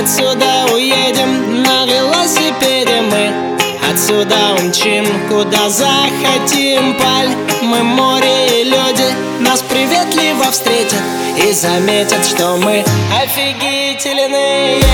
отсюда уедем на велосипеде мы. Отсюда умчим, куда захотим. Мы море и люди нас приветливо встретят и заметят, что мы офигительные.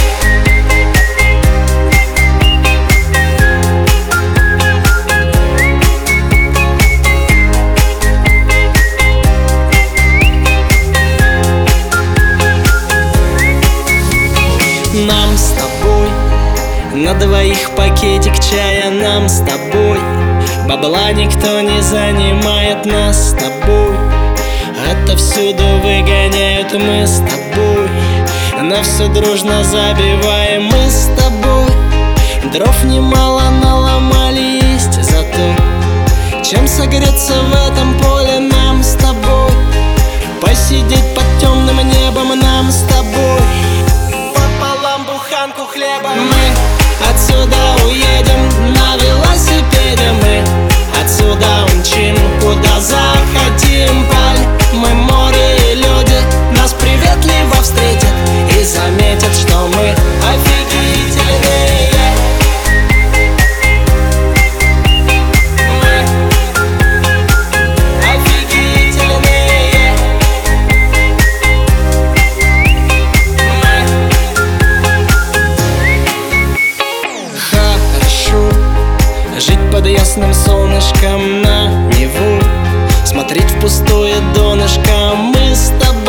Нам с тобой на двоих пакетик чая, нам с тобой бабла никто не занимает, нас с тобой отовсюду выгоняют. Мы с тобой на все дружно забиваем. Мы с тобой дров немало наломали, есть зато чем согреться в этом поле. Нам с тобой посидеть под темным небом, нам с тобой пополам буханку хлеба. Мы отсюда уедем на велосипеде мы. Отсюда умчим, куда захотим. Мы море и люди нас приветливо встретят и заметят, что мы офигительные. Мы офигительные. Хорошо жить под ясным солнышком на Неву, смотреть в пустое донышко. Мы с тобой